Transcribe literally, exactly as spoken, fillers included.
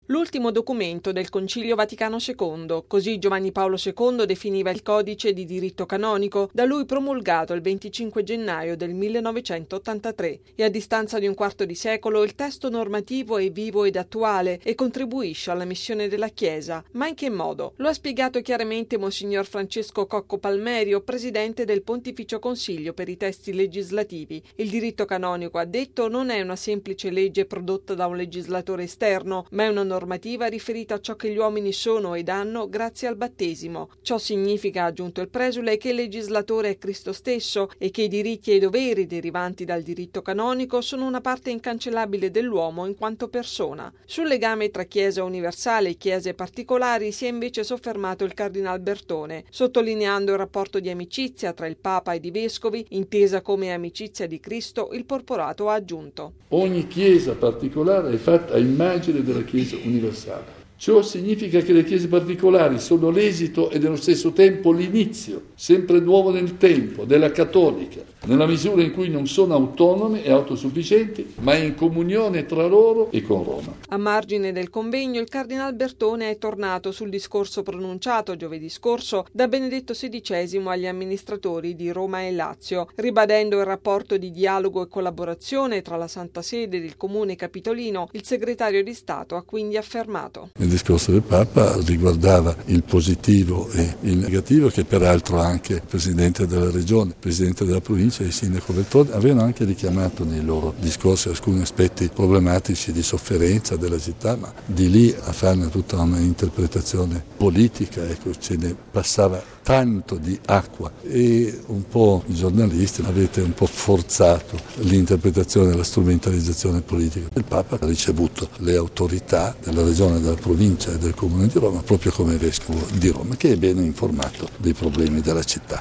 L'ultimo documento del Concilio Vaticano secondo, così Giovanni Paolo secondo definiva il codice di diritto canonico, da lui promulgato il venticinque gennaio del millenovecentottantatré. E a distanza di un quarto di secolo il testo normativo è vivo ed attuale e contribuisce alla missione della Chiesa. Ma in che modo? Lo ha spiegato chiaramente Monsignor Francesco Cocco Palmerio, presidente del Pontificio Consiglio per i testi legislativi. Il diritto canonico, ha detto, non è una semplice legge prodotta da un legislatore esterno, ma è una normativa riferita a ciò che gli uomini sono ed hanno grazie al battesimo. Ciò significa, ha aggiunto il presule, che il legislatore è Cristo stesso e che i diritti e i doveri derivanti dal diritto canonico sono una parte incancellabile dell'uomo in quanto persona. Sul legame tra Chiesa universale e Chiese particolari si è invece soffermato il Cardinal Bertone, sottolineando il rapporto di amicizia tra il Papa ed i Vescovi, intesa come amicizia di Cristo. Il Porporato ha aggiunto: ogni Chiesa particolare è fatta a immagine della Chiesa universale. Ciò significa che le chiese particolari sono l'esito e nello stesso tempo l'inizio, sempre nuovo nel tempo, della cattolica, nella misura in cui non sono autonome e autosufficienti, ma in comunione tra loro e con Roma. A margine del convegno, il Cardinal Bertone è tornato sul discorso pronunciato giovedì scorso da Benedetto sedicesimo agli amministratori di Roma e Lazio, ribadendo il rapporto di dialogo e collaborazione tra la Santa Sede ed il Comune Capitolino. Il segretario di Stato ha quindi affermato: il discorso del Papa riguardava il positivo e il negativo, che peraltro anche il Presidente della Regione, il Presidente della Provincia e il Sindaco Veltroni avevano anche richiamato nei loro discorsi alcuni aspetti problematici di sofferenza della città, ma di lì a farne tutta una interpretazione politica, ecco, ce ne passava tanto di acqua e un po' i giornalisti avete un po' forzato l'interpretazione della strumentalizzazione politica. Il Papa ha ricevuto le autorità della Regione, della Provincia e del Comune di Roma proprio come Vescovo di Roma, che è bene informato dei problemi della città.